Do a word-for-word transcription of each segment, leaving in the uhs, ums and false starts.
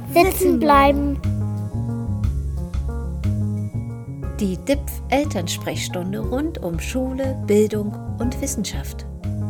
Sitzen bleiben. Die D I P F-Elternsprechstunde rund um Schule, Bildung und Wissenschaft.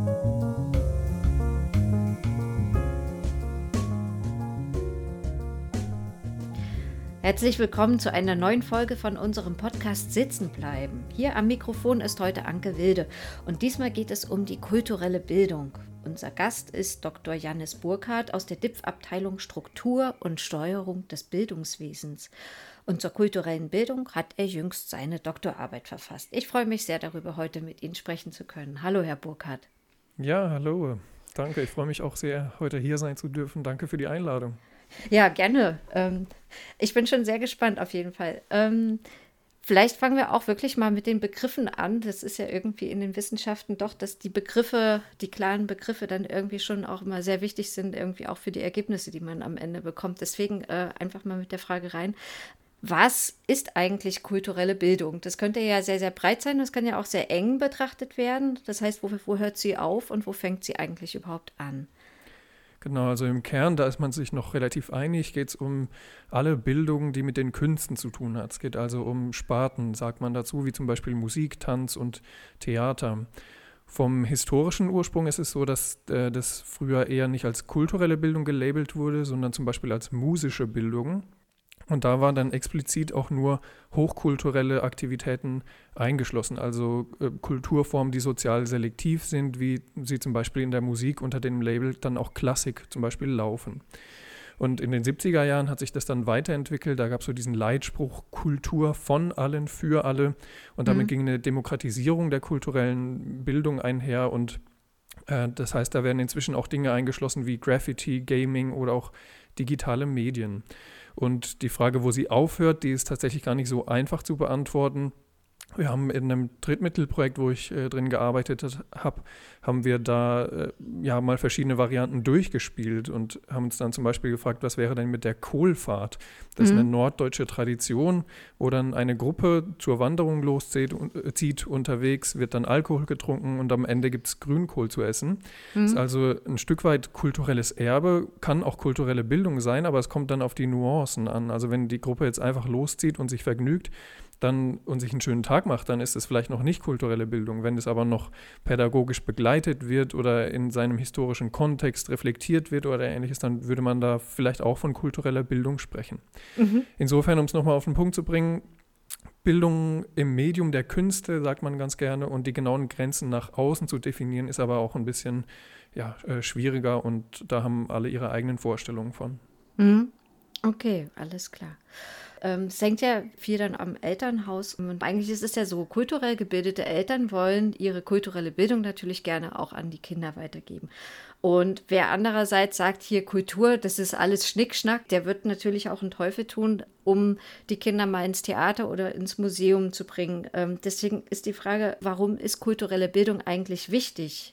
Herzlich willkommen zu einer neuen Folge von unserem Podcast Sitzen bleiben. Hier am Mikrofon ist heute Anke Wilde und diesmal geht es um die kulturelle Bildung. Unser Gast ist Doktor Jannis Burkhardt aus der D I P F-Abteilung Struktur und Steuerung des Bildungswesens. Und zur kulturellen Bildung hat er jüngst seine Doktorarbeit verfasst. Ich freue mich sehr darüber, heute mit Ihnen sprechen zu können. Hallo, Herr Burkhardt. Ja, hallo. Danke. Ich freue mich auch sehr, heute hier sein zu dürfen. Danke für die Einladung. Ja, gerne. Ähm, ich bin schon sehr gespannt auf jeden Fall. Ähm, vielleicht fangen wir auch wirklich mal mit den Begriffen an. Das ist ja irgendwie in den Wissenschaften doch, dass die Begriffe, die klaren Begriffe dann irgendwie schon auch immer sehr wichtig sind, irgendwie auch für die Ergebnisse, die man am Ende bekommt. Deswegen äh, einfach mal mit der Frage rein. Was ist eigentlich kulturelle Bildung? Das könnte ja sehr, sehr breit sein. Das kann ja auch sehr eng betrachtet werden. Das heißt, wo, wo hört sie auf und wo fängt sie eigentlich überhaupt an? Genau, also im Kern, da ist man sich noch relativ einig, geht es um alle Bildung, die mit den Künsten zu tun hat. Es geht also um Sparten, sagt man dazu, wie zum Beispiel Musik, Tanz und Theater. Vom historischen Ursprung ist es so, dass äh, das früher eher nicht als kulturelle Bildung gelabelt wurde, sondern zum Beispiel als musische Bildung. Und da waren dann explizit auch nur hochkulturelle Aktivitäten eingeschlossen, also äh, Kulturformen, die sozial selektiv sind, wie sie zum Beispiel in der Musik unter dem Label dann auch Klassik zum Beispiel laufen. Und in den siebziger Jahren hat sich das dann weiterentwickelt, da gab es so diesen Leitspruch Kultur von allen, für alle. Und damit mhm. ging eine Demokratisierung der kulturellen Bildung einher und äh, das heißt, da werden inzwischen auch Dinge eingeschlossen wie Graffiti, Gaming oder auch digitale Medien. Und die Frage, wo sie aufhört, die ist tatsächlich gar nicht so einfach zu beantworten. Wir haben in einem Drittmittelprojekt, wo ich äh, drin gearbeitet habe, haben wir da äh, ja mal verschiedene Varianten durchgespielt und haben uns dann zum Beispiel gefragt, was wäre denn mit der Kohlfahrt? Das mhm. ist eine norddeutsche Tradition, wo dann eine Gruppe zur Wanderung loszieht, äh, zieht unterwegs, wird dann Alkohol getrunken und am Ende gibt es Grünkohl zu essen. Mhm. Das ist also ein Stück weit kulturelles Erbe, kann auch kulturelle Bildung sein, aber es kommt dann auf die Nuancen an. Also wenn die Gruppe jetzt einfach loszieht und sich vergnügt, dann und sich einen schönen Tag macht, dann ist es vielleicht noch nicht kulturelle Bildung. Wenn es aber noch pädagogisch begleitet wird oder in seinem historischen Kontext reflektiert wird oder ähnliches, dann würde man da vielleicht auch von kultureller Bildung sprechen. Mhm. Insofern, um es nochmal auf den Punkt zu bringen, Bildung im Medium der Künste, sagt man ganz gerne, und die genauen Grenzen nach außen zu definieren, ist aber auch ein bisschen ja, äh, schwieriger und da haben alle ihre eigenen Vorstellungen von. Mhm. Okay, alles klar. Ähm, es hängt ja viel dann am Elternhaus und eigentlich ist es ja so, kulturell gebildete Eltern wollen ihre kulturelle Bildung natürlich gerne auch an die Kinder weitergeben. Und wer andererseits sagt, hier Kultur, das ist alles Schnickschnack, der wird natürlich auch einen Teufel tun, um die Kinder mal ins Theater oder ins Museum zu bringen. Ähm, deswegen ist die Frage, warum ist kulturelle Bildung eigentlich wichtig?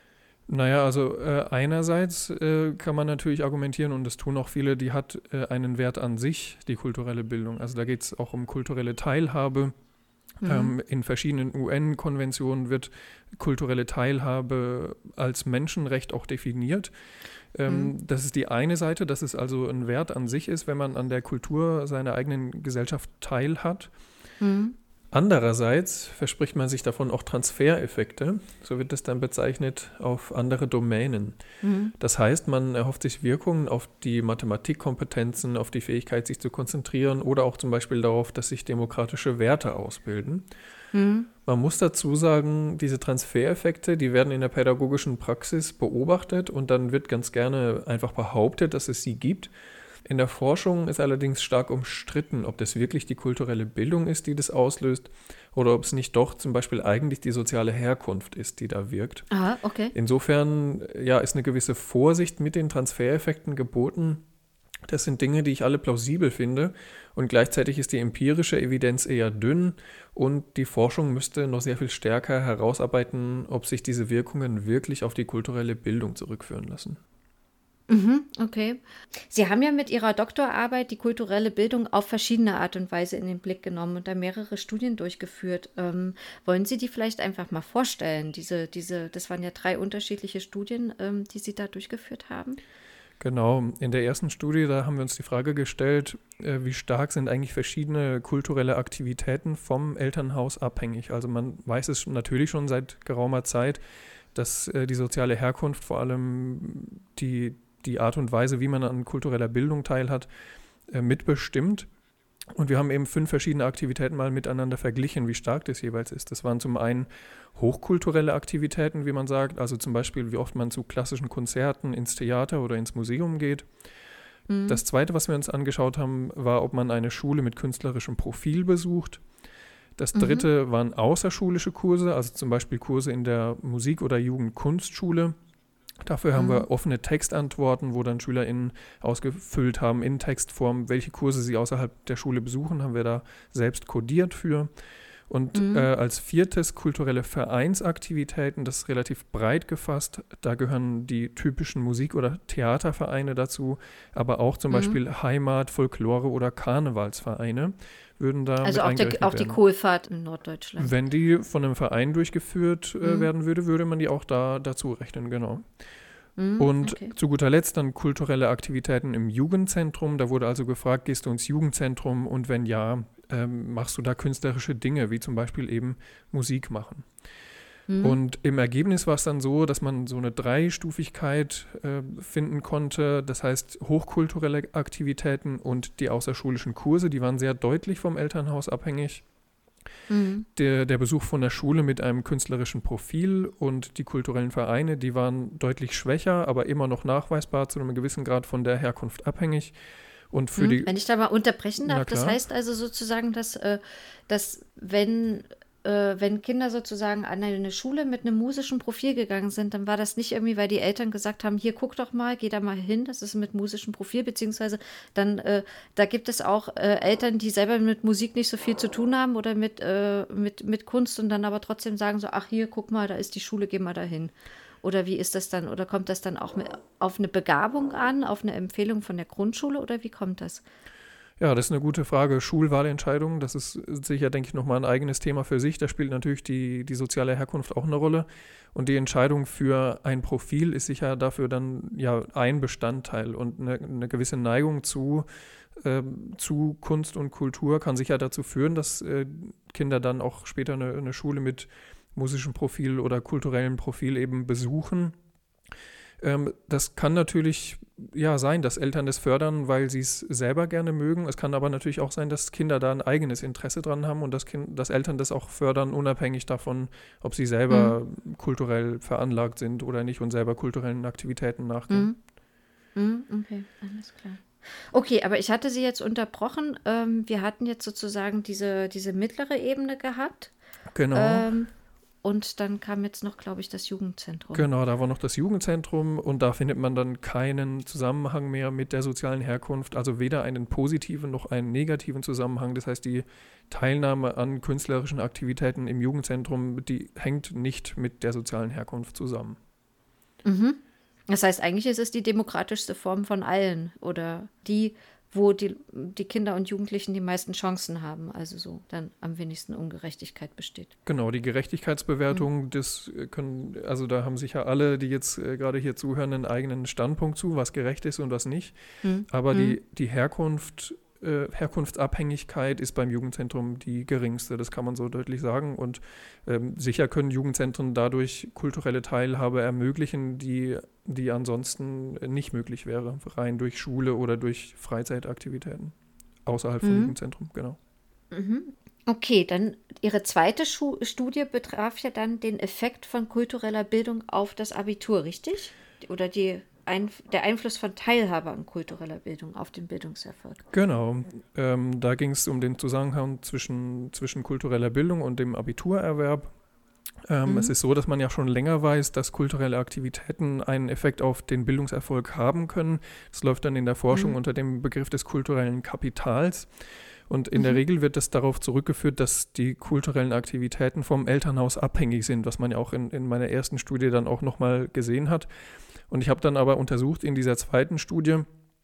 Naja, also äh, einerseits äh, kann man natürlich argumentieren, und das tun auch viele, die hat äh, einen Wert an sich, die kulturelle Bildung. Also da geht es auch um kulturelle Teilhabe. Mhm. Ähm, in verschiedenen U N-Konventionen wird kulturelle Teilhabe als Menschenrecht auch definiert. Ähm, mhm. Das ist die eine Seite, dass es also ein Wert an sich ist, wenn man an der Kultur seiner eigenen Gesellschaft teilhat. Mhm. Andererseits verspricht man sich davon auch Transfereffekte, so wird das dann bezeichnet, auf andere Domänen. Mhm. Das heißt, man erhofft sich Wirkungen auf die Mathematikkompetenzen, auf die Fähigkeit, sich zu konzentrieren oder auch zum Beispiel darauf, dass sich demokratische Werte ausbilden. Mhm. Man muss dazu sagen, diese Transfereffekte, die werden in der pädagogischen Praxis beobachtet und dann wird ganz gerne einfach behauptet, dass es sie gibt. In der Forschung ist allerdings stark umstritten, ob das wirklich die kulturelle Bildung ist, die das auslöst, oder ob es nicht doch zum Beispiel eigentlich die soziale Herkunft ist, die da wirkt. Aha, okay. Insofern ja, ist eine gewisse Vorsicht mit den Transfereffekten geboten. Das sind Dinge, die ich alle plausibel finde und gleichzeitig ist die empirische Evidenz eher dünn und die Forschung müsste noch sehr viel stärker herausarbeiten, ob sich diese Wirkungen wirklich auf die kulturelle Bildung zurückführen lassen. Mhm, okay. Sie haben ja mit Ihrer Doktorarbeit die kulturelle Bildung auf verschiedene Art und Weise in den Blick genommen und da mehrere Studien durchgeführt. Ähm, wollen Sie die vielleicht einfach mal vorstellen? Diese, diese, das waren ja drei unterschiedliche Studien, ähm, die Sie da durchgeführt haben. Genau, in der ersten Studie, da haben wir uns die Frage gestellt, äh, wie stark sind eigentlich verschiedene kulturelle Aktivitäten vom Elternhaus abhängig. Also man weiß es natürlich schon seit geraumer Zeit, dass äh, die soziale Herkunft, vor allem die, die Art und Weise, wie man an kultureller Bildung teilhat, äh, mitbestimmt. Und wir haben eben fünf verschiedene Aktivitäten mal miteinander verglichen, wie stark das jeweils ist. Das waren zum einen hochkulturelle Aktivitäten, wie man sagt, also zum Beispiel, wie oft man zu klassischen Konzerten ins Theater oder ins Museum geht. Mhm. Das Zweite, was wir uns angeschaut haben, war, ob man eine Schule mit künstlerischem Profil besucht. Das Dritte mhm. waren außerschulische Kurse, also zum Beispiel Kurse in der Musik- oder Jugendkunstschule. Dafür haben mhm. wir offene Textantworten, wo dann SchülerInnen ausgefüllt haben in Textform, welche Kurse sie außerhalb der Schule besuchen, haben wir da selbst kodiert für. Und mhm. äh, als viertes kulturelle Vereinsaktivitäten, das ist relativ breit gefasst. Da gehören die typischen Musik- oder Theatervereine dazu, aber auch zum mhm. Beispiel Heimat-, Folklore- oder Karnevalsvereine würden da also auch, der, auch die Kohlfahrt in Norddeutschland. Wenn die von einem Verein durchgeführt äh, mhm. werden würde, würde man die auch da dazu rechnen, genau. Mhm, und okay. zu guter Letzt dann kulturelle Aktivitäten im Jugendzentrum. Da wurde also gefragt, gehst du ins Jugendzentrum und wenn ja, ähm, machst du da künstlerische Dinge, wie zum Beispiel eben Musik machen. Mhm. Und im Ergebnis war es dann so, dass man so eine Dreistufigkeit äh, finden konnte. Das heißt, hochkulturelle Aktivitäten und die außerschulischen Kurse, die waren sehr deutlich vom Elternhaus abhängig. Mhm. Der, der Besuch von der Schule mit einem künstlerischen Profil und die kulturellen Vereine, die waren deutlich schwächer, aber immer noch nachweisbar zu einem gewissen Grad von der Herkunft abhängig. Und für mhm. die, wenn ich da mal unterbrechen darf, das heißt also sozusagen, dass, äh, dass wenn wenn Kinder sozusagen an eine Schule mit einem musischen Profil gegangen sind, dann war das nicht irgendwie, weil die Eltern gesagt haben, hier, guck doch mal, geh da mal hin, das ist mit musischem Profil, beziehungsweise dann, äh, da gibt es auch äh, Eltern, die selber mit Musik nicht so viel zu tun haben oder mit, äh, mit, mit Kunst und dann aber trotzdem sagen so, ach hier, guck mal, da ist die Schule, geh mal da hin. Oder wie ist das dann? Oder kommt das dann auch mit, auf eine Begabung an, auf eine Empfehlung von der Grundschule oder wie kommt das? Ja, das ist eine gute Frage. Schulwahlentscheidungen, das ist sicher, denke ich, nochmal ein eigenes Thema für sich. Da spielt natürlich die, die soziale Herkunft auch eine Rolle. Und die Entscheidung für ein Profil ist sicher dafür dann ja ein Bestandteil. Und eine, eine gewisse Neigung zu, äh, zu Kunst und Kultur kann sicher dazu führen, dass äh, Kinder dann auch später eine, eine Schule mit musischem Profil oder kulturellem Profil eben besuchen. Ähm, das kann natürlich ja sein, dass Eltern das fördern, weil sie es selber gerne mögen. Es kann aber natürlich auch sein, dass Kinder da ein eigenes Interesse dran haben und dass, kind, dass Eltern das auch fördern, unabhängig davon, ob sie selber mhm. kulturell veranlagt sind oder nicht und selber kulturellen Aktivitäten nachgehen. Mhm. Mhm, okay, alles klar. Okay, aber ich hatte Sie jetzt unterbrochen. Ähm, wir hatten jetzt sozusagen diese, diese mittlere Ebene gehabt. Genau. Ähm, Und dann kam jetzt noch, glaube ich, das Jugendzentrum. Genau, da war noch das Jugendzentrum und da findet man dann keinen Zusammenhang mehr mit der sozialen Herkunft, also weder einen positiven noch einen negativen Zusammenhang. Das heißt, die Teilnahme an künstlerischen Aktivitäten im Jugendzentrum, die hängt nicht mit der sozialen Herkunft zusammen. Mhm. Das heißt, eigentlich ist es die demokratischste Form von allen oder die, wo die, die Kinder und Jugendlichen die meisten Chancen haben, also so dann am wenigsten Ungerechtigkeit besteht. Genau, die Gerechtigkeitsbewertung, mhm. das können, also da haben sicher alle, die jetzt äh, gerade hier zuhören, einen eigenen Standpunkt zu, was gerecht ist und was nicht. Mhm. Aber mhm. die, die Herkunft, äh, Herkunftsabhängigkeit ist beim Jugendzentrum die geringste, das kann man so deutlich sagen. Und ähm, sicher können Jugendzentren dadurch kulturelle Teilhabe ermöglichen, die die ansonsten nicht möglich wäre, rein durch Schule oder durch Freizeitaktivitäten außerhalb mhm. vom Jugendzentrum, genau. Mhm. Okay, dann Ihre zweite Schu- Studie betraf ja dann den Effekt von kultureller Bildung auf das Abitur, richtig? Oder die Ein- der Einfluss von Teilhabe an kultureller Bildung auf den Bildungserfolg. Genau, ähm, da ging es um den Zusammenhang zwischen, zwischen kultureller Bildung und dem Abiturerwerb. Ähm, mhm. Es ist so, dass man ja schon länger weiß, dass kulturelle Aktivitäten einen Effekt auf den Bildungserfolg haben können. Das läuft dann in der Forschung mhm. unter dem Begriff des kulturellen Kapitals. Und in mhm. der Regel wird das darauf zurückgeführt, dass die kulturellen Aktivitäten vom Elternhaus abhängig sind, was man ja auch in, in meiner ersten Studie dann auch nochmal gesehen hat. Und ich habe dann aber untersucht in dieser zweiten Studie,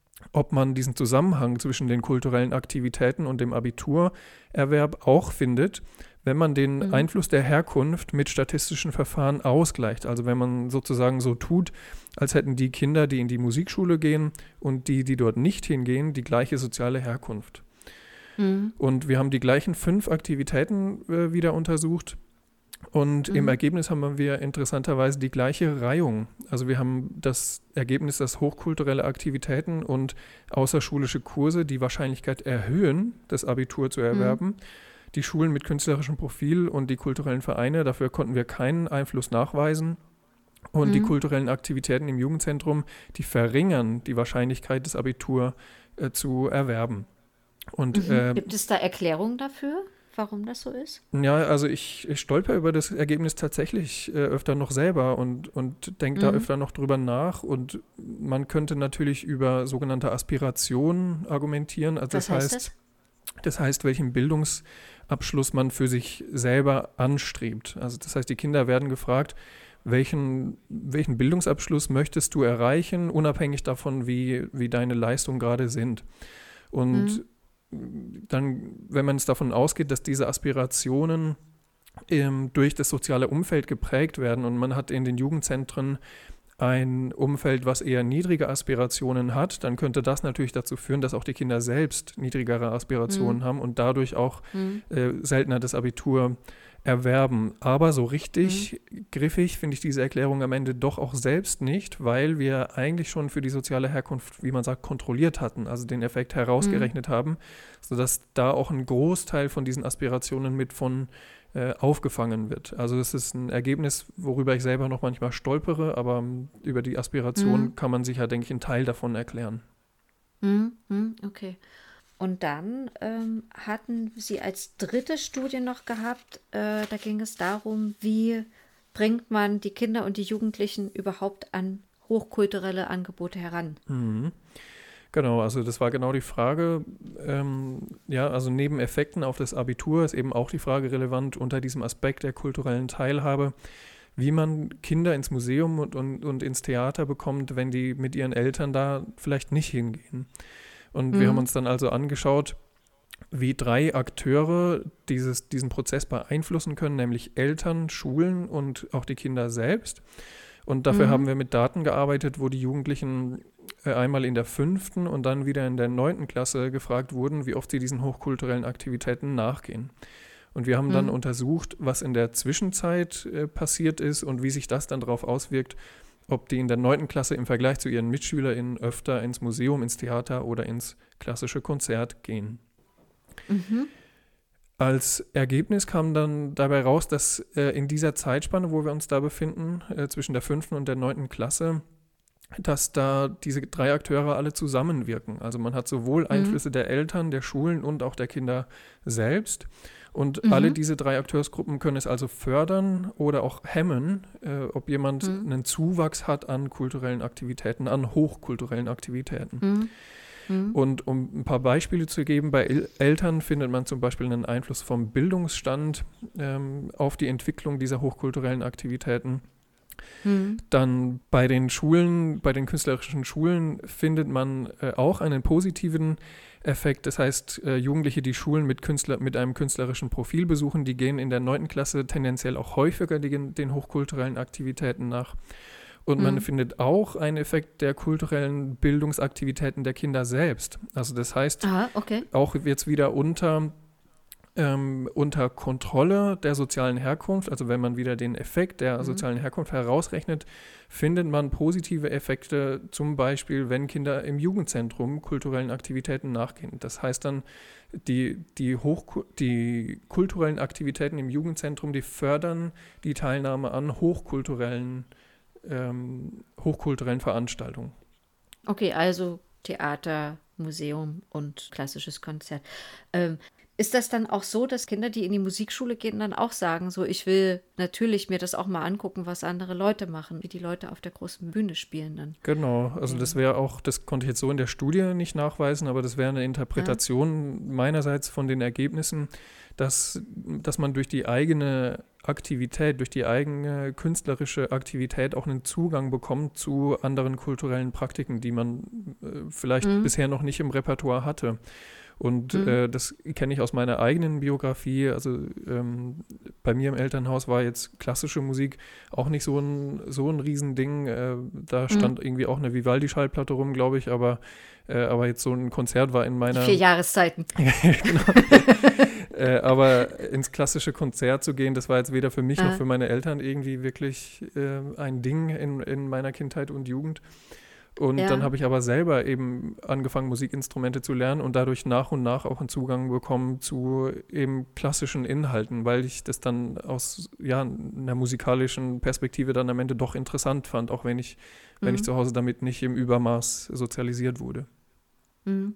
ob man diesen Zusammenhang zwischen den kulturellen Aktivitäten und dem Abiturerwerb auch findet, wenn man den Mhm. Einfluss der Herkunft mit statistischen Verfahren ausgleicht. Also wenn man sozusagen so tut, als hätten die Kinder, die in die Musikschule gehen und die, die dort nicht hingehen, die gleiche soziale Herkunft. Mhm. Und wir haben die gleichen fünf Aktivitäten äh, wieder untersucht. Und Mhm. im Ergebnis haben wir interessanterweise die gleiche Reihung. Also wir haben das Ergebnis, dass hochkulturelle Aktivitäten und außerschulische Kurse die Wahrscheinlichkeit erhöhen, das Abitur zu erwerben. Mhm. Die Schulen mit künstlerischem Profil und die kulturellen Vereine, dafür konnten wir keinen Einfluss nachweisen. Und mhm. die kulturellen Aktivitäten im Jugendzentrum, die verringern die Wahrscheinlichkeit, das Abitur äh, zu erwerben. Und, Mhm. äh, Gibt es da Erklärungen dafür, warum das so ist? Ja, also ich, ich stolper über das Ergebnis tatsächlich äh, öfter noch selber und, und denke Mhm. da öfter noch drüber nach. Und man könnte natürlich über sogenannte Aspirationen argumentieren. Also Was das heißt heißt, das? das heißt, welchen Bildungsabschluss man für sich selber anstrebt. Also das heißt, die Kinder werden gefragt, welchen, welchen Bildungsabschluss möchtest du erreichen, unabhängig davon, wie, wie deine Leistungen gerade sind. Und mhm. dann, wenn man es davon ausgeht, dass diese Aspirationen ähm, durch das soziale Umfeld geprägt werden und man hat in den Jugendzentren ein Umfeld, was eher niedrige Aspirationen hat, dann könnte das natürlich dazu führen, dass auch die Kinder selbst niedrigere Aspirationen mhm. haben und dadurch auch mhm. äh, seltener das Abitur erwerben. Aber so richtig mhm. griffig finde ich diese Erklärung am Ende doch auch selbst nicht, weil wir eigentlich schon für die soziale Herkunft, wie man sagt, kontrolliert hatten, also den Effekt herausgerechnet mhm. haben, sodass da auch ein Großteil von diesen Aspirationen mit von äh, aufgefangen wird. Also es ist ein Ergebnis, worüber ich selber noch manchmal stolpere, aber um, über die Aspiration mhm. kann man sich ja, denke ich, einen Teil davon erklären. Mhm. Okay. Und dann ähm, hatten Sie als dritte Studie noch gehabt, äh, da ging es darum, wie bringt man die Kinder und die Jugendlichen überhaupt an hochkulturelle Angebote heran? Mhm. Genau, also das war genau die Frage. Ähm, ja, also neben Effekten auf das Abitur ist eben auch die Frage relevant unter diesem Aspekt der kulturellen Teilhabe, wie man Kinder ins Museum und, und, und ins Theater bekommt, wenn die mit ihren Eltern da vielleicht nicht hingehen. Und mhm. wir haben uns dann also angeschaut, wie drei Akteure dieses, diesen Prozess beeinflussen können, nämlich Eltern, Schulen und auch die Kinder selbst. Und dafür mhm. haben wir mit Daten gearbeitet, wo die Jugendlichen äh, einmal in der fünften und dann wieder in der neunten Klasse gefragt wurden, wie oft sie diesen hochkulturellen Aktivitäten nachgehen. Und wir haben mhm. dann untersucht, was in der Zwischenzeit äh, passiert ist und wie sich das dann darauf auswirkt, ob die in der neunten Klasse im Vergleich zu ihren MitschülerInnen öfter ins Museum, ins Theater oder ins klassische Konzert gehen. Mhm. Als Ergebnis kam dann dabei raus, dass äh, in dieser Zeitspanne, wo wir uns da befinden, äh, zwischen der fünften und der neunten Klasse, dass da diese drei Akteure alle zusammenwirken. Also man hat sowohl mhm. Einflüsse der Eltern, der Schulen und auch der Kinder selbst. Und mhm. alle diese drei Akteursgruppen können es also fördern oder auch hemmen, äh, ob jemand mhm. einen Zuwachs hat an kulturellen Aktivitäten, an hochkulturellen Aktivitäten. Mhm. Mhm. Und um ein paar Beispiele zu geben, bei El- Eltern findet man zum Beispiel einen Einfluss vom Bildungsstand ähm, auf die Entwicklung dieser hochkulturellen Aktivitäten. Mhm. Dann bei den Schulen, bei den künstlerischen Schulen findet man äh, auch einen positiven Effekt. Das heißt, äh, Jugendliche, die Schulen mit, Künstler, mit einem künstlerischen Profil besuchen, die gehen in der neunten Klasse tendenziell auch häufiger den, den hochkulturellen Aktivitäten nach. Und man mhm. findet auch einen Effekt der kulturellen Bildungsaktivitäten der Kinder selbst. Also das heißt, Aha, okay. auch jetzt wieder unter, ähm, unter Kontrolle der sozialen Herkunft, also wenn man wieder den Effekt der mhm. sozialen Herkunft herausrechnet, findet man positive Effekte, zum Beispiel, wenn Kinder im Jugendzentrum kulturellen Aktivitäten nachgehen. Das heißt dann, die, die, hoch, die kulturellen Aktivitäten im Jugendzentrum, die fördern die Teilnahme an hochkulturellen Ähm, hochkulturellen Veranstaltungen. Okay, also Theater, Museum und klassisches Konzert. Ähm, ist das dann auch so, dass Kinder, die in die Musikschule gehen, dann auch sagen, so ich will natürlich mir das auch mal angucken, was andere Leute machen, wie die Leute auf der großen Bühne spielen dann? Genau, also das wäre auch, das konnte ich jetzt so in der Studie nicht nachweisen, aber das wäre eine Interpretation ja. meinerseits von den Ergebnissen, dass, dass man durch die eigene Aktivität, durch die eigene künstlerische Aktivität auch einen Zugang bekommt zu anderen kulturellen Praktiken, die man äh, vielleicht mhm. bisher noch nicht im Repertoire hatte. Und Mhm. äh, das kenne ich aus meiner eigenen Biografie. Also ähm, bei mir im Elternhaus war jetzt klassische Musik auch nicht so ein, so ein Riesending. Äh, da Mhm. stand irgendwie auch eine Vivaldi-Schallplatte rum, glaube ich, aber, äh, aber jetzt so ein Konzert war in Die vier meiner. Jahreszeiten. Genau. Äh, aber ins klassische Konzert zu gehen, das war jetzt weder für mich noch Ah, für meine Eltern irgendwie wirklich äh, ein Ding in, in meiner Kindheit und Jugend. Und dann ja. habe ich aber selber eben angefangen, Musikinstrumente zu lernen und dadurch nach und nach auch einen Zugang bekommen zu eben klassischen Inhalten, weil ich das dann aus ja, einer musikalischen Perspektive dann am Ende doch interessant fand, auch wenn ich, wenn ich Mhm. zu Hause damit nicht im Übermaß sozialisiert wurde. Mhm.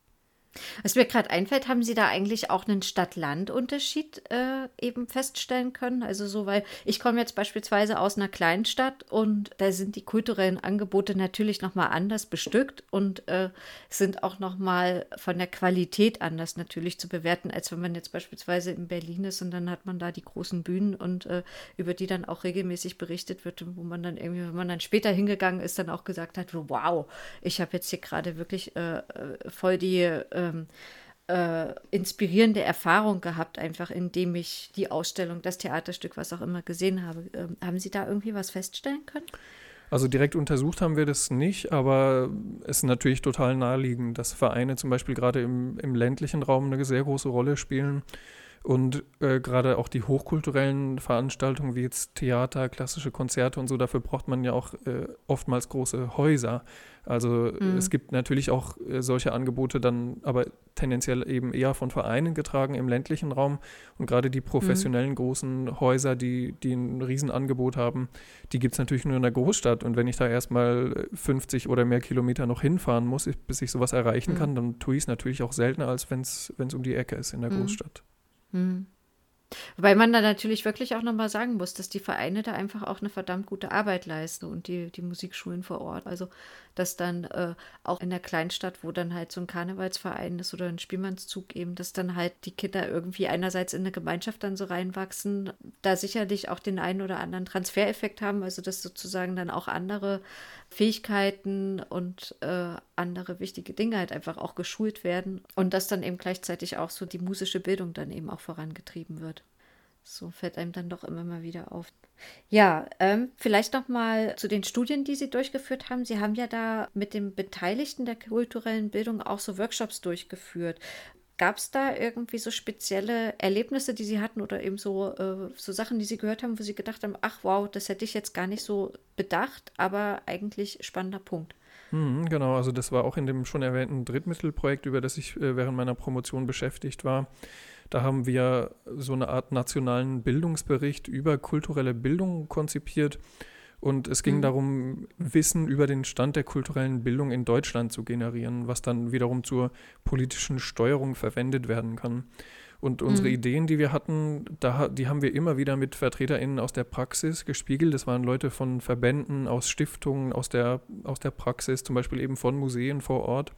Was mir gerade einfällt, haben Sie da eigentlich auch einen Stadt-Land-Unterschied äh, eben feststellen können? Also so, weil ich komme jetzt beispielsweise aus einer Kleinstadt und da sind die kulturellen Angebote natürlich nochmal anders bestückt und äh, sind auch nochmal von der Qualität anders natürlich zu bewerten, als wenn man jetzt beispielsweise in Berlin ist und dann hat man da die großen Bühnen und äh, über die dann auch regelmäßig berichtet wird und wo man dann irgendwie, wenn man dann später hingegangen ist, dann auch gesagt hat, wow, ich habe jetzt hier gerade wirklich äh, äh, voll die ähm, äh, inspirierende Erfahrung gehabt, einfach indem ich die Ausstellung, das Theaterstück, was auch immer gesehen habe. Ähm, haben Sie da irgendwie was feststellen können? Also direkt untersucht haben wir das nicht, aber es ist natürlich total naheliegend, dass Vereine zum Beispiel gerade im, im ländlichen Raum eine sehr große Rolle spielen. Und äh, gerade auch die hochkulturellen Veranstaltungen wie jetzt Theater, klassische Konzerte und so, dafür braucht man ja auch äh, oftmals große Häuser. Also es Mhm. gibt natürlich auch äh, solche Angebote dann, aber tendenziell eben eher von Vereinen getragen im ländlichen Raum. Und gerade die Mhm. professionellen großen Häuser, die, die ein Riesenangebot haben, die gibt es natürlich nur in der Großstadt. Und wenn ich da erstmal fünfzig oder mehr Kilometer noch hinfahren muss, bis ich sowas erreichen Mhm. kann, dann tue ich es natürlich auch seltener, als wenn es um die Ecke ist in der Mhm. Großstadt. Mhm. Wobei man da natürlich wirklich auch nochmal sagen muss, dass die Vereine da einfach auch eine verdammt gute Arbeit leisten und die, die Musikschulen vor Ort. Also, dass dann äh, auch in der Kleinstadt, wo dann halt so ein Karnevalsverein ist oder ein Spielmannszug eben, dass dann halt die Kinder irgendwie einerseits in eine Gemeinschaft dann so reinwachsen, da sicherlich auch den einen oder anderen Transfereffekt haben, also dass sozusagen dann auch andere Fähigkeiten und äh, andere wichtige Dinge halt einfach auch geschult werden und dass dann eben gleichzeitig auch so die musische Bildung dann eben auch vorangetrieben wird. So fällt einem dann doch immer mal wieder auf. Ja, ähm, vielleicht noch mal zu den Studien, die Sie durchgeführt haben. Sie haben ja da mit den Beteiligten der kulturellen Bildung auch so Workshops durchgeführt. Gab es da irgendwie so spezielle Erlebnisse, die Sie hatten oder eben so, äh, so Sachen, die Sie gehört haben, wo Sie gedacht haben, ach wow, das hätte ich jetzt gar nicht so bedacht, aber eigentlich spannender Punkt. Mhm, genau, also das war auch in dem schon erwähnten Drittmittelprojekt, über das ich äh, während meiner Promotion beschäftigt war. Da haben wir so eine Art nationalen Bildungsbericht über kulturelle Bildung konzipiert. Und es ging Mhm. darum, Wissen über den Stand der kulturellen Bildung in Deutschland zu generieren, was dann wiederum zur politischen Steuerung verwendet werden kann. Und unsere Mhm. Ideen, die wir hatten, da, die haben wir immer wieder mit VertreterInnen aus der Praxis gespiegelt. Das waren Leute von Verbänden, aus Stiftungen, aus der, aus der Praxis, zum Beispiel eben von Museen vor Ort.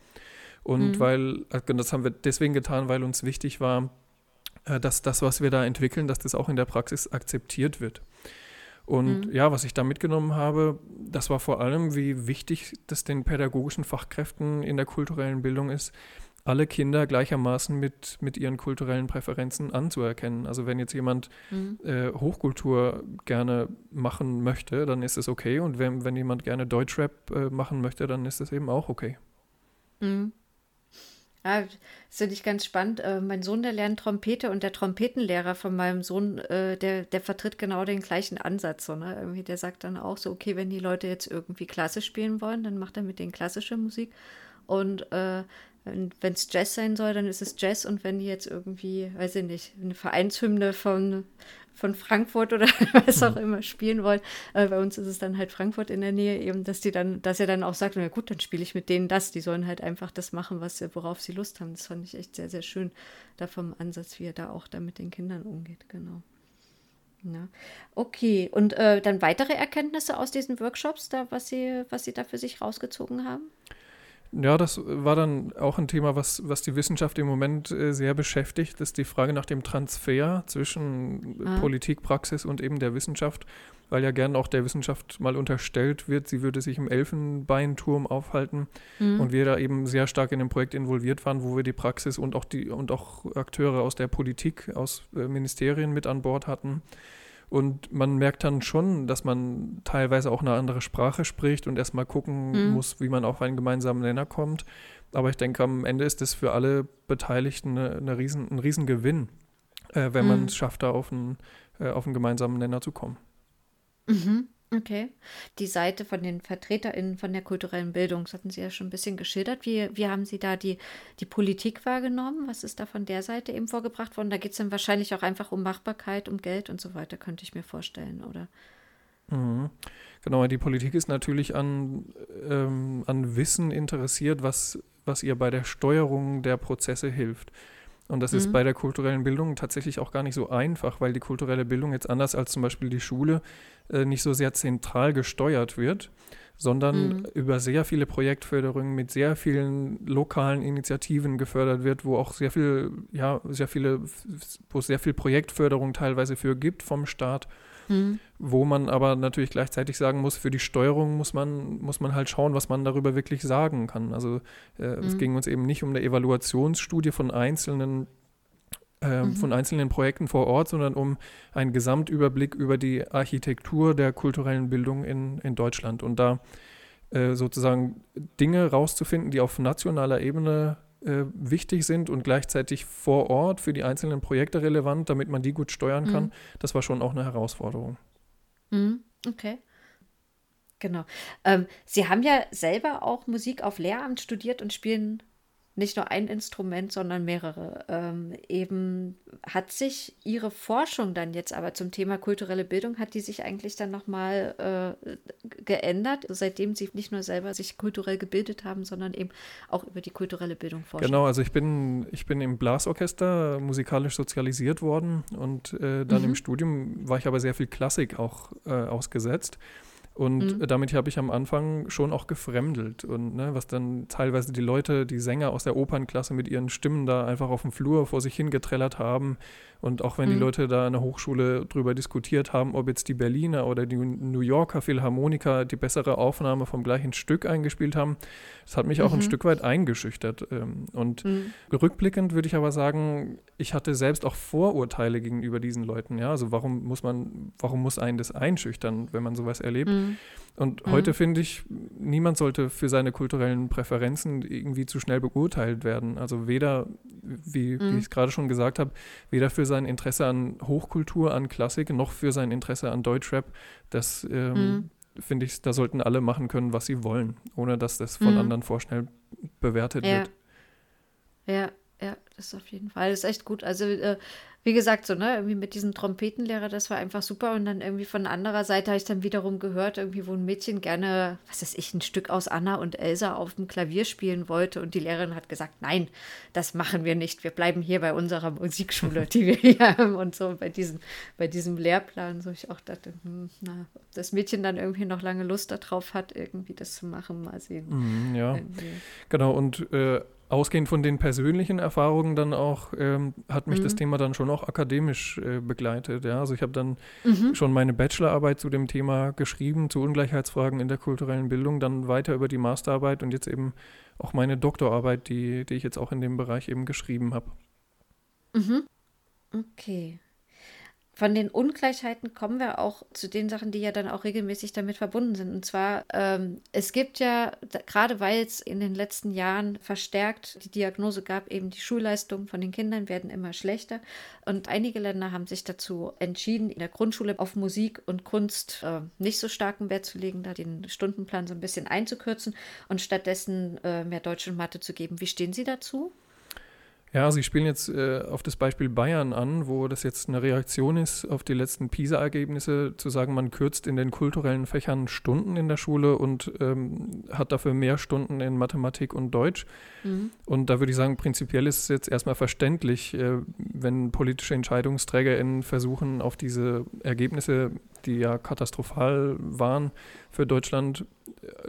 Und Mhm. weil, das haben wir deswegen getan, weil uns wichtig war, äh, dass das, was wir da entwickeln, dass das auch in der Praxis akzeptiert wird. Und Mhm. ja, was ich da mitgenommen habe, das war vor allem, wie wichtig das den pädagogischen Fachkräften in der kulturellen Bildung ist, alle Kinder gleichermaßen mit, mit ihren kulturellen Präferenzen anzuerkennen. Also wenn jetzt jemand Mhm. äh, Hochkultur gerne machen möchte, dann ist es okay. Und wenn, wenn jemand gerne Deutschrap äh, machen möchte, dann ist es eben auch okay. Mhm. Ja, das finde ich ganz spannend. Äh, mein Sohn, der lernt Trompete und der Trompetenlehrer von meinem Sohn, äh, der, der vertritt genau den gleichen Ansatz. So, ne? Irgendwie, der sagt dann auch so, okay, wenn die Leute jetzt irgendwie klassisch spielen wollen, dann macht er mit denen klassische Musik. Und äh, wenn es Jazz sein soll, dann ist es Jazz. Und wenn die jetzt irgendwie, weiß ich nicht, eine Vereinshymne von, von Frankfurt oder was auch Mhm. immer spielen wollen, äh, bei uns ist es dann halt Frankfurt in der Nähe, eben, dass die dann, dass er dann auch sagt, na gut, dann spiele ich mit denen das. Die sollen halt einfach das machen, was, worauf sie Lust haben. Das fand ich echt sehr, sehr schön, da vom Ansatz, wie er da auch da mit den Kindern umgeht, genau. Ja. Okay, und äh, dann weitere Erkenntnisse aus diesen Workshops, da, was Sie, was Sie da für sich rausgezogen haben? Ja, das war dann auch ein Thema, was, was die Wissenschaft im Moment äh, sehr beschäftigt. Das ist die Frage nach dem Transfer zwischen äh, Ah, Politik, Praxis und eben der Wissenschaft, weil ja gern auch der Wissenschaft mal unterstellt wird, sie würde sich im Elfenbeinturm aufhalten hm, und wir da eben sehr stark in dem Projekt involviert waren, wo wir die Praxis und auch die und auch Akteure aus der Politik, aus äh, Ministerien mit an Bord hatten. Und man merkt dann schon, dass man teilweise auch eine andere Sprache spricht und erstmal gucken hm, muss, wie man auf einen gemeinsamen Nenner kommt. Aber ich denke, am Ende ist das für alle Beteiligten eine, eine riesen, ein Riesengewinn, äh, wenn man hm. es schafft, da auf einen, äh, auf einen gemeinsamen Nenner zu kommen. Mhm. Okay. Die Seite von den VertreterInnen von der kulturellen Bildung, das hatten Sie ja schon ein bisschen geschildert. Wie, wie haben Sie da die, die Politik wahrgenommen? Was ist da von der Seite eben vorgebracht worden? Da geht es dann wahrscheinlich auch einfach um Machbarkeit, um Geld und so weiter, könnte ich mir vorstellen, oder? Mhm. Genau, die Politik ist natürlich an, ähm, an Wissen interessiert, was, was ihr bei der Steuerung der Prozesse hilft. Und das ist Mhm. bei der kulturellen Bildung tatsächlich auch gar nicht so einfach, weil die kulturelle Bildung jetzt anders als zum Beispiel die Schule äh, nicht so sehr zentral gesteuert wird, sondern Mhm. über sehr viele Projektförderungen mit sehr vielen lokalen Initiativen gefördert wird, wo auch sehr viel, ja, sehr viele, wo es sehr viel Projektförderung teilweise für gibt vom Staat, Mhm. wo man aber natürlich gleichzeitig sagen muss, für die Steuerung muss man, muss man halt schauen, was man darüber wirklich sagen kann. Also äh, es Mhm. ging uns eben nicht um eine Evaluationsstudie von einzelnen, ähm, Mhm. von einzelnen Projekten vor Ort, sondern um einen Gesamtüberblick über die Architektur der kulturellen Bildung in, in Deutschland. Und da äh, sozusagen Dinge rauszufinden, die auf nationaler Ebene äh, wichtig sind und gleichzeitig vor Ort für die einzelnen Projekte relevant, damit man die gut steuern Mhm. kann, das war schon auch eine Herausforderung. Mhm. Okay. Genau. Ähm, Sie haben ja selber auch Musik auf Lehramt studiert und spielen nicht nur ein Instrument, sondern mehrere. Ähm, eben hat sich Ihre Forschung dann jetzt aber zum Thema kulturelle Bildung, hat die sich eigentlich dann nochmal äh, geändert, seitdem Sie nicht nur selber sich kulturell gebildet haben, sondern eben auch über die kulturelle Bildung forschen? Genau, also ich bin, ich bin im Blasorchester musikalisch sozialisiert worden und äh, dann im Mhm. Studium war ich aber sehr viel Klassik auch äh, ausgesetzt. Und Mhm. damit habe ich am Anfang schon auch gefremdelt. Und ne, was dann teilweise die Leute, die Sänger aus der Opernklasse mit ihren Stimmen da einfach auf dem Flur vor sich hingetrellert haben. Und auch wenn die Mhm. Leute da an der Hochschule drüber diskutiert haben, ob jetzt die Berliner oder die New Yorker Philharmoniker die bessere Aufnahme vom gleichen Stück eingespielt haben, das hat mich auch ein Mhm. Stück weit eingeschüchtert. Ähm, Und Mhm. rückblickend würde ich aber sagen, ich hatte selbst auch Vorurteile gegenüber diesen Leuten. Ja, also warum muss man, warum muss einen das einschüchtern, wenn man sowas erlebt? Mhm. Und heute Mhm. finde ich, niemand sollte für seine kulturellen Präferenzen irgendwie zu schnell beurteilt werden. Also weder, wie, wie ich Mhm. es gerade schon gesagt habe, weder für sein Interesse an Hochkultur, an Klassik, noch für sein Interesse an Deutschrap. Das Mhm. ähm, finde ich, da sollten alle machen können, was sie wollen, ohne dass das von Mhm. anderen vorschnell bewertet Ja. wird. Ja, ja, das ist auf jeden Fall. Das ist echt gut. Also, äh, wie gesagt, so, ne, irgendwie mit diesem Trompetenlehrer, das war einfach super. Und dann irgendwie von anderer Seite habe ich dann wiederum gehört, irgendwie, wo ein Mädchen gerne, was weiß ich, ein Stück aus Anna und Elsa auf dem Klavier spielen wollte. Und die Lehrerin hat gesagt, nein, das machen wir nicht. Wir bleiben hier bei unserer Musikschule, die wir hier haben. Und so bei diesem, bei diesem Lehrplan, so ich auch dachte, hm, na, ob das Mädchen dann irgendwie noch lange Lust darauf hat, irgendwie das zu machen, mal sehen. Mhm, ja. Irgendwie. Genau, und äh, ausgehend von den persönlichen Erfahrungen dann auch, ähm, hat mich das Mhm. Thema dann schon auch akademisch äh, begleitet. Ja? Also ich habe dann Mhm. schon meine Bachelorarbeit zu dem Thema geschrieben, zu Ungleichheitsfragen in der kulturellen Bildung, dann weiter über die Masterarbeit und jetzt eben auch meine Doktorarbeit, die, die ich jetzt auch in dem Bereich eben geschrieben habe. Mhm. Okay. Von den Ungleichheiten kommen wir auch zu den Sachen, die ja dann auch regelmäßig damit verbunden sind. Und zwar, ähm, es gibt ja, da- gerade weil es in den letzten Jahren verstärkt die Diagnose gab, eben die Schulleistungen von den Kindern werden immer schlechter. Und einige Länder haben sich dazu entschieden, in der Grundschule auf Musik und Kunst äh, nicht so starken Wert zu legen, da den Stundenplan so ein bisschen einzukürzen und stattdessen äh, mehr Deutsch und Mathe zu geben. Wie stehen Sie dazu? Ja, Sie spielen jetzt äh, auf das Beispiel Bayern an, wo das jetzt eine Reaktion ist auf die letzten PISA-Ergebnisse, zu sagen, man kürzt in den kulturellen Fächern Stunden in der Schule und ähm, hat dafür mehr Stunden in Mathematik und Deutsch. Mhm. Und da würde ich sagen, prinzipiell ist es jetzt erstmal verständlich, äh, wenn politische EntscheidungsträgerInnen versuchen, auf diese Ergebnisse, die ja katastrophal waren für Deutschland, äh,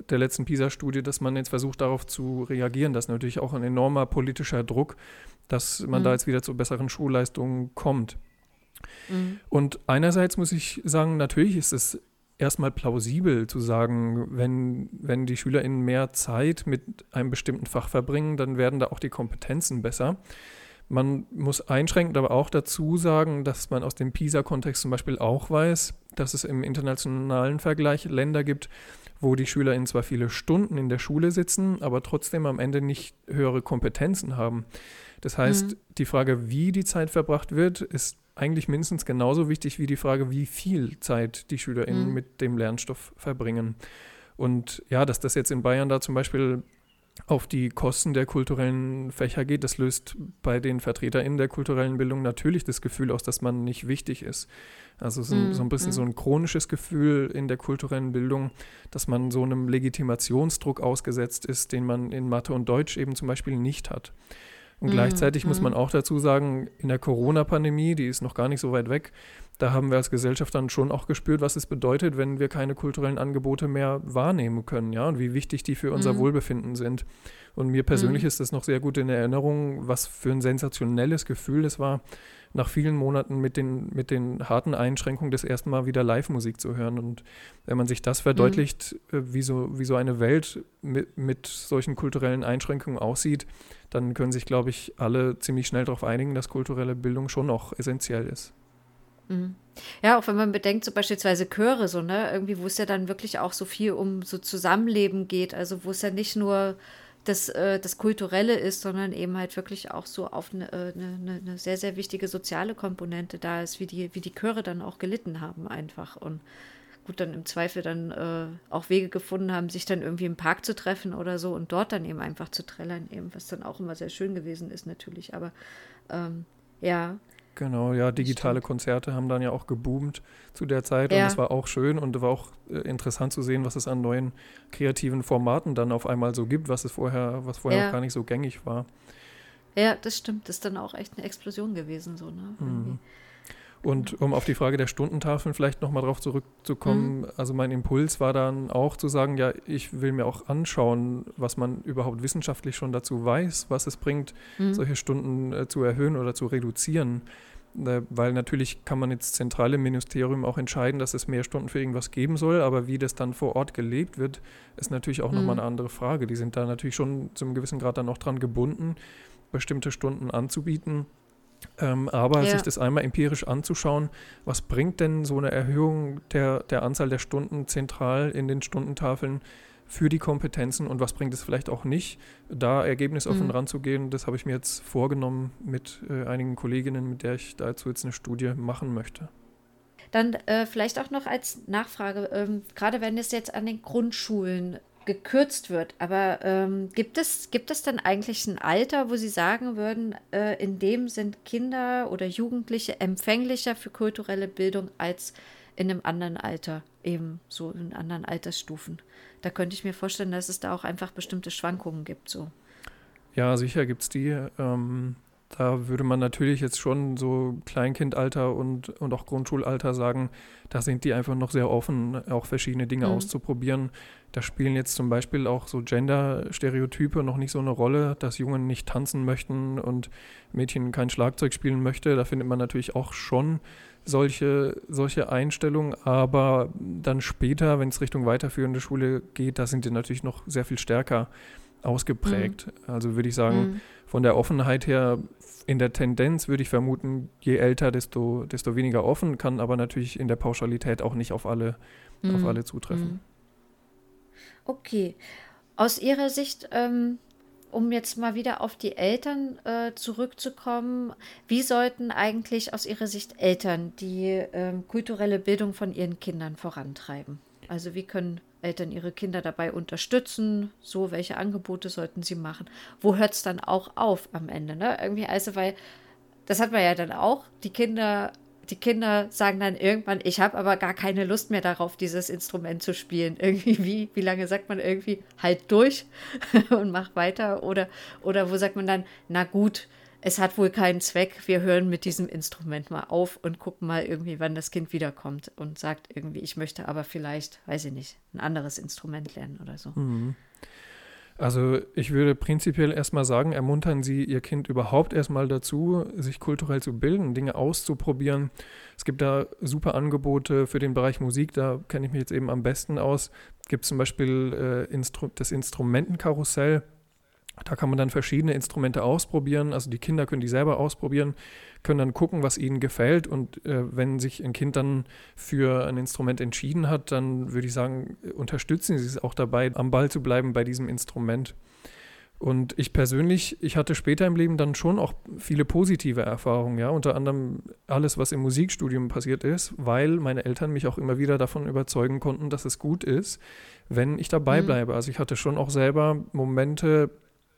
der letzten PISA-Studie, dass man jetzt versucht, darauf zu reagieren. Das ist natürlich auch ein enormer politischer Druck, dass man mhm. da jetzt wieder zu besseren Schulleistungen kommt. Mhm. Und einerseits muss ich sagen, natürlich ist es erstmal plausibel zu sagen, wenn, wenn die SchülerInnen mehr Zeit mit einem bestimmten Fach verbringen, dann werden da auch die Kompetenzen besser. Man muss einschränkend aber auch dazu sagen, dass man aus dem PISA-Kontext zum Beispiel auch weiß, dass es im internationalen Vergleich Länder gibt, wo die SchülerInnen zwar viele Stunden in der Schule sitzen, aber trotzdem am Ende nicht höhere Kompetenzen haben. Das heißt, mhm. die Frage, wie die Zeit verbracht wird, ist eigentlich mindestens genauso wichtig wie die Frage, wie viel Zeit die SchülerInnen mhm. mit dem Lernstoff verbringen. Und ja, dass das jetzt in Bayern da zum Beispiel auf die Kosten der kulturellen Fächer geht, das löst bei den VertreterInnen der kulturellen Bildung natürlich das Gefühl aus, dass man nicht wichtig ist. Also so, mm, so ein bisschen mm. so ein chronisches Gefühl in der kulturellen Bildung, dass man so einem Legitimationsdruck ausgesetzt ist, den man in Mathe und Deutsch eben zum Beispiel nicht hat. Und mm, gleichzeitig mm. muss man auch dazu sagen, in der Corona-Pandemie, die ist noch gar nicht so weit weg, da haben wir als Gesellschaft dann schon auch gespürt, was es bedeutet, wenn wir keine kulturellen Angebote mehr wahrnehmen können, ja, und wie wichtig die für unser mhm. Wohlbefinden sind. Und mir persönlich mhm. ist das noch sehr gut in Erinnerung, was für ein sensationelles Gefühl es war, nach vielen Monaten mit den, mit den harten Einschränkungen das erste Mal wieder Live-Musik zu hören. Und wenn man sich das verdeutlicht, mhm. wie so, wie so eine Welt mit, mit solchen kulturellen Einschränkungen aussieht, dann können sich, glaube ich, alle ziemlich schnell darauf einigen, dass kulturelle Bildung schon noch essentiell ist. Ja, auch wenn man bedenkt, so beispielsweise Chöre, so, ne, irgendwie, wo es ja dann wirklich auch so viel um so Zusammenleben geht, also wo es ja nicht nur das, äh, das Kulturelle ist, sondern eben halt wirklich auch so auf eine, äh, eine, eine sehr, sehr wichtige soziale Komponente da ist, wie die, wie die Chöre dann auch gelitten haben einfach und gut, dann im Zweifel dann äh, auch Wege gefunden haben, sich dann irgendwie im Park zu treffen oder so und dort dann eben einfach zu trällern, eben, was dann auch immer sehr schön gewesen ist natürlich, aber ähm, ja, Genau, ja, digitale Konzerte haben dann ja auch geboomt zu der Zeit ja. und das war auch schön und war auch äh, interessant zu sehen, was es an neuen kreativen Formaten dann auf einmal so gibt, was es vorher, was vorher ja. auch gar nicht so gängig war. Ja, das stimmt, das ist dann auch echt eine Explosion gewesen, so, ne? Mhm. Und um auf die Frage der Stundentafeln vielleicht nochmal drauf zurückzukommen, mhm. also mein Impuls war dann auch zu sagen, ja, ich will mir auch anschauen, was man überhaupt wissenschaftlich schon dazu weiß, was es bringt, mhm. solche Stunden äh, zu erhöhen oder zu reduzieren. Äh, weil natürlich kann man jetzt zentral im Ministerium auch entscheiden, dass es mehr Stunden für irgendwas geben soll, aber wie das dann vor Ort gelebt wird, ist natürlich auch mhm. nochmal eine andere Frage. Die sind da natürlich schon zu einem gewissen Grad dann auch dran gebunden, bestimmte Stunden anzubieten. Ähm, aber ja. sich das einmal empirisch anzuschauen, was bringt denn so eine Erhöhung der, der Anzahl der Stunden zentral in den Stundentafeln für die Kompetenzen und was bringt es vielleicht auch nicht, da ergebnisoffen mhm. ranzugehen, das habe ich mir jetzt vorgenommen mit äh, einigen Kolleginnen, mit der ich dazu jetzt eine Studie machen möchte. Dann äh, vielleicht auch noch als Nachfrage, ähm, gerade wenn es jetzt an den Grundschulen gekürzt wird, aber ähm, gibt es, gibt es denn eigentlich ein Alter, wo Sie sagen würden, äh, in dem sind Kinder oder Jugendliche empfänglicher für kulturelle Bildung als in einem anderen Alter, eben so in anderen Altersstufen? Da könnte ich mir vorstellen, dass es da auch einfach bestimmte Schwankungen gibt. So. Ja, sicher gibt es die. Ähm, da würde man natürlich jetzt schon so Kleinkindalter und, und auch Grundschulalter sagen, da sind die einfach noch sehr offen, auch verschiedene Dinge mhm. auszuprobieren. Da spielen jetzt zum Beispiel auch so Gender-Stereotype noch nicht so eine Rolle, dass Jungen nicht tanzen möchten und Mädchen kein Schlagzeug spielen möchte. Da findet man natürlich auch schon solche, solche Einstellungen, aber dann später, wenn es Richtung weiterführende Schule geht, da sind die natürlich noch sehr viel stärker ausgeprägt. Mhm. Also würde ich sagen, mhm. von der Offenheit her, in der Tendenz würde ich vermuten, je älter, desto, desto weniger offen, kann aber natürlich in der Pauschalität auch nicht auf alle, mhm. auf alle zutreffen. Mhm. Okay. Aus Ihrer Sicht, ähm, um jetzt mal wieder auf die Eltern äh, zurückzukommen, wie sollten eigentlich aus Ihrer Sicht Eltern die ähm, kulturelle Bildung von ihren Kindern vorantreiben? Also wie können Eltern ihre Kinder dabei unterstützen? So, welche Angebote sollten sie machen? Wo hört es dann auch auf am Ende? Ne? Irgendwie, also, weil das hat man ja dann auch, die Kinder Die Kinder sagen dann irgendwann, ich habe aber gar keine Lust mehr darauf, dieses Instrument zu spielen. Irgendwie, wie, wie lange sagt man irgendwie, halt durch und mach weiter? Oder, oder wo sagt man dann, na gut, es hat wohl keinen Zweck, wir hören mit diesem Instrument mal auf und gucken mal irgendwie, wann das Kind wiederkommt und sagt irgendwie, ich möchte aber vielleicht, weiß ich nicht, ein anderes Instrument lernen oder so. Mhm. Also ich würde prinzipiell erstmal sagen, ermuntern Sie Ihr Kind überhaupt erstmal dazu, sich kulturell zu bilden, Dinge auszuprobieren. Es gibt da super Angebote für den Bereich Musik, da kenne ich mich jetzt eben am besten aus. Es gibt zum Beispiel äh, Instru- das Instrumentenkarussell. Da kann man dann verschiedene Instrumente ausprobieren, also die Kinder können die selber ausprobieren, können dann gucken, was ihnen gefällt und äh, wenn sich ein Kind dann für ein Instrument entschieden hat, dann würde ich sagen, unterstützen Sie es auch dabei, am Ball zu bleiben bei diesem Instrument. Und ich persönlich, ich hatte später im Leben dann schon auch viele positive Erfahrungen, ja, unter anderem alles, was im Musikstudium passiert ist, weil meine Eltern mich auch immer wieder davon überzeugen konnten, dass es gut ist, wenn ich dabei Mhm. bleibe. Also ich hatte schon auch selber Momente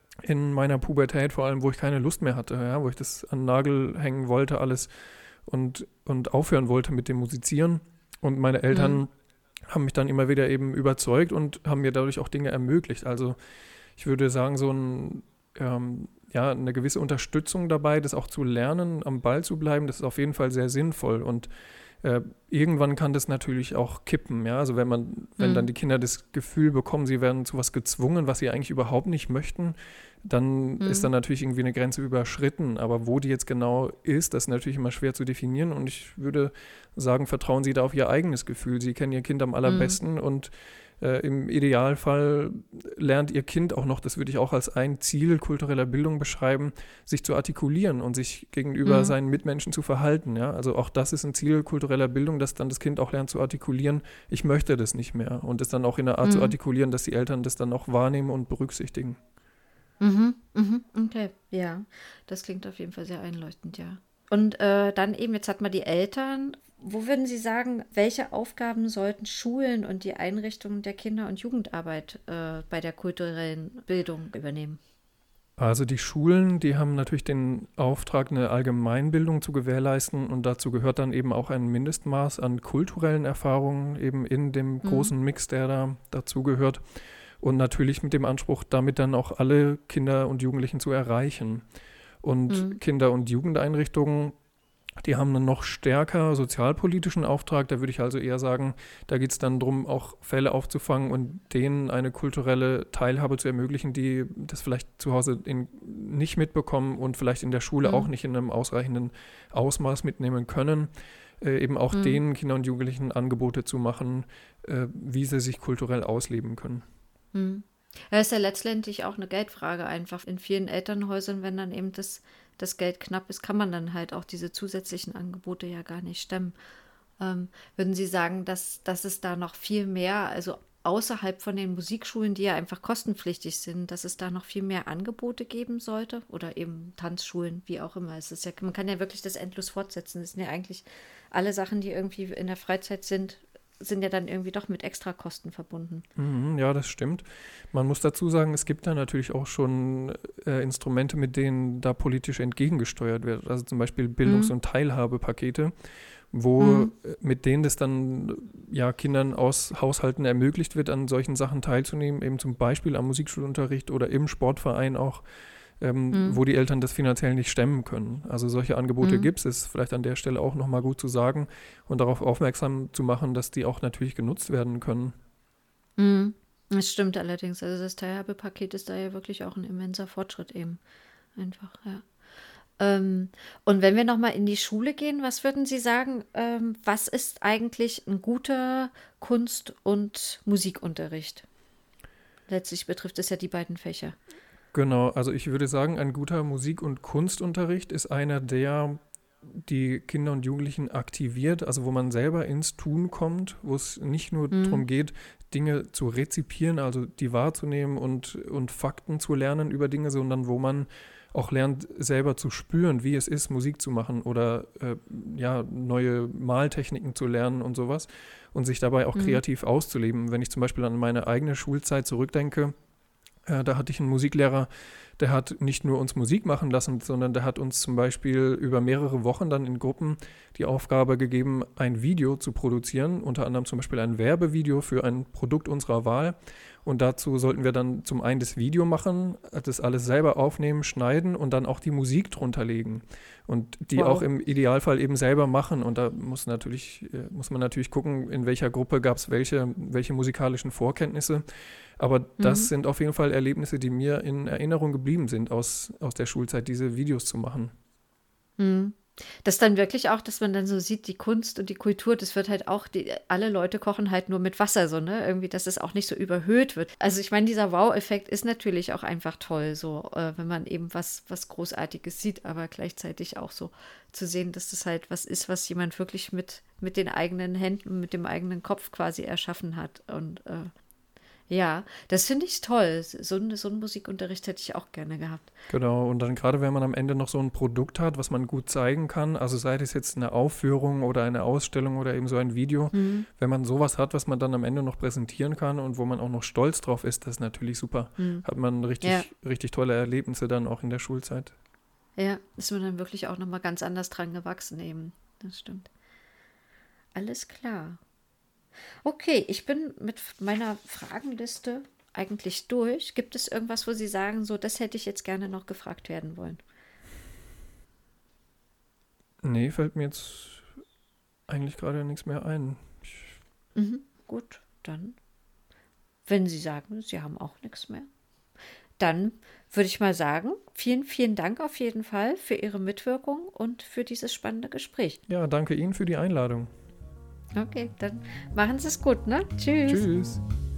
in meiner Pubertät, vor allem, wo ich keine Lust mehr hatte, ja, wo ich das an den Nagel hängen wollte, alles und, und aufhören wollte mit dem Musizieren. Und meine Eltern Mhm. haben mich dann immer wieder eben überzeugt und haben mir dadurch auch Dinge ermöglicht. Also ich würde sagen, so ein, ähm, ja, eine gewisse Unterstützung dabei, das auch zu lernen, am Ball zu bleiben, das ist auf jeden Fall sehr sinnvoll. Und äh, irgendwann kann das natürlich auch kippen, ja. Also wenn man, wenn dann Mhm. die Kinder das Gefühl bekommen, sie werden zu was gezwungen, was sie eigentlich überhaupt nicht möchten, dann ist dann Mhm. natürlich irgendwie eine Grenze überschritten. Aber wo die jetzt genau ist, das ist natürlich immer schwer zu definieren. Und ich würde sagen, vertrauen Sie da auf Ihr eigenes Gefühl. Sie kennen Ihr Kind am Mhm. allerbesten und äh, im Idealfall lernt Ihr Kind auch noch, das würde ich auch als ein Ziel kultureller Bildung beschreiben, sich zu artikulieren und sich gegenüber Mhm. seinen Mitmenschen zu verhalten. Ja? Also auch das ist ein Ziel kultureller Bildung, dass dann das Kind auch lernt zu artikulieren, ich möchte das nicht mehr. Und es dann auch in einer Art zu Mhm. artikulieren, dass die Eltern das dann auch wahrnehmen und berücksichtigen. Mhm. Mhm. Okay, ja, das klingt auf jeden Fall sehr einleuchtend, ja. Und äh, dann eben, jetzt hat man die Eltern. Wo würden Sie sagen, welche Aufgaben sollten Schulen und die Einrichtungen der Kinder- und Jugendarbeit äh, bei der kulturellen Bildung übernehmen? Also die Schulen, die haben natürlich den Auftrag, eine Allgemeinbildung zu gewährleisten und dazu gehört dann eben auch ein Mindestmaß an kulturellen Erfahrungen eben in dem Mhm. großen Mix, der da dazu gehört und natürlich mit dem Anspruch, damit dann auch alle Kinder und Jugendlichen zu erreichen. Und Mhm. Kinder- und Jugendeinrichtungen, die haben einen noch stärker sozialpolitischen Auftrag. Da würde ich also eher sagen, da geht es dann darum, auch Fälle aufzufangen und denen eine kulturelle Teilhabe zu ermöglichen, die das vielleicht zu Hause in, nicht mitbekommen und vielleicht in der Schule auch Mhm. nicht in einem ausreichenden Ausmaß mitnehmen können. Äh, eben auch Mhm. den Kindern und Jugendlichen Angebote zu machen, äh, wie sie sich kulturell ausleben können. Mhm. Ja, ist ja letztendlich auch eine Geldfrage einfach. In vielen Elternhäusern, wenn dann eben das, das Geld knapp ist, kann man dann halt auch diese zusätzlichen Angebote ja gar nicht stemmen. Ähm, würden Sie sagen, dass, dass es da noch viel mehr, also außerhalb von den Musikschulen, die ja einfach kostenpflichtig sind, dass es da noch viel mehr Angebote geben sollte? Oder eben Tanzschulen, wie auch immer. Es ist ja, man kann ja wirklich das endlos fortsetzen. Es sind ja eigentlich alle Sachen, die irgendwie in der Freizeit sind, sind ja dann irgendwie doch mit Extrakosten verbunden. Mhm, ja, das stimmt. Man muss dazu sagen, es gibt da natürlich auch schon äh, Instrumente, mit denen da politisch entgegengesteuert wird. Also zum Beispiel Bildungs- Mhm. und Teilhabepakete, wo Mhm. äh, mit denen das dann ja Kindern aus Haushalten ermöglicht wird, an solchen Sachen teilzunehmen, eben zum Beispiel am Musikschulunterricht oder im Sportverein auch, ähm, Mhm. wo die Eltern das finanziell nicht stemmen können. Also solche Angebote Mhm. gibt es, ist vielleicht an der Stelle auch nochmal gut zu sagen und darauf aufmerksam zu machen, dass die auch natürlich genutzt werden können. Mhm. Das stimmt allerdings. Also das Teilhabepaket ist da ja wirklich auch ein immenser Fortschritt eben. Einfach, ja. Ähm, und wenn wir nochmal in die Schule gehen, was würden Sie sagen, ähm, was ist eigentlich ein guter Kunst- und Musikunterricht? Letztlich betrifft es ja die beiden Fächer. Genau, also ich würde sagen, ein guter Musik- und Kunstunterricht ist einer, der die Kinder und Jugendlichen aktiviert, also wo man selber ins Tun kommt, wo es nicht nur Mhm. darum geht, Dinge zu rezipieren, also die wahrzunehmen und, und Fakten zu lernen über Dinge, sondern wo man auch lernt, selber zu spüren, wie es ist, Musik zu machen oder äh, ja, neue Maltechniken zu lernen und sowas und sich dabei auch Mhm. kreativ auszuleben. Wenn ich zum Beispiel an meine eigene Schulzeit zurückdenke, Äh, da hatte ich einen Musiklehrer, der hat nicht nur uns Musik machen lassen, sondern der hat uns zum Beispiel über mehrere Wochen dann in Gruppen die Aufgabe gegeben, ein Video zu produzieren, unter anderem zum Beispiel ein Werbevideo für ein Produkt unserer Wahl. Und dazu sollten wir dann zum einen das Video machen, das alles selber aufnehmen, schneiden und dann auch die Musik drunter legen. Und die Wow. auch im Idealfall eben selber machen. Und da muss natürlich, äh, muss man natürlich gucken, in welcher Gruppe gab es welche, welche musikalischen Vorkenntnisse. Aber das Mhm. sind auf jeden Fall Erlebnisse, die mir in Erinnerung geblieben sind aus, aus der Schulzeit, diese Videos zu machen. Mhm. Das dann wirklich auch, dass man dann so sieht, die Kunst und die Kultur, das wird halt auch, die, alle Leute kochen halt nur mit Wasser, so, ne? Irgendwie, dass es auch nicht so überhöht wird. Also ich meine, dieser Wow-Effekt ist natürlich auch einfach toll, so, äh, wenn man eben was, was Großartiges sieht, aber gleichzeitig auch so zu sehen, dass das halt was ist, was jemand wirklich mit, mit den eigenen Händen, mit dem eigenen Kopf quasi erschaffen hat. Und äh, ja, das finde ich toll. So, ein- so einen Musikunterricht hätte ich auch gerne gehabt. Genau, und dann gerade wenn man am Ende noch so ein Produkt hat, was man gut zeigen kann, also sei das jetzt eine Aufführung oder eine Ausstellung oder eben so ein Video, Mhm. wenn man sowas hat, was man dann am Ende noch präsentieren kann und wo man auch noch stolz drauf ist, das ist natürlich super. Mhm. Hat man richtig, Ja. richtig tolle Erlebnisse dann auch in der Schulzeit. Ja, ist man dann wirklich auch nochmal ganz anders dran gewachsen eben. Das stimmt. Alles klar. Okay, ich bin mit meiner Fragenliste eigentlich durch. Gibt es irgendwas, wo Sie sagen, so, das hätte ich jetzt gerne noch gefragt werden wollen? Nee, fällt mir jetzt eigentlich gerade nichts mehr ein. Mhm, gut, dann, wenn Sie sagen, Sie haben auch nichts mehr, dann würde ich mal sagen, vielen, vielen Dank auf jeden Fall für Ihre Mitwirkung und für dieses spannende Gespräch. Ja, danke Ihnen für die Einladung. Okay, dann machen Sie es gut, ne? Tschüss. Tschüss.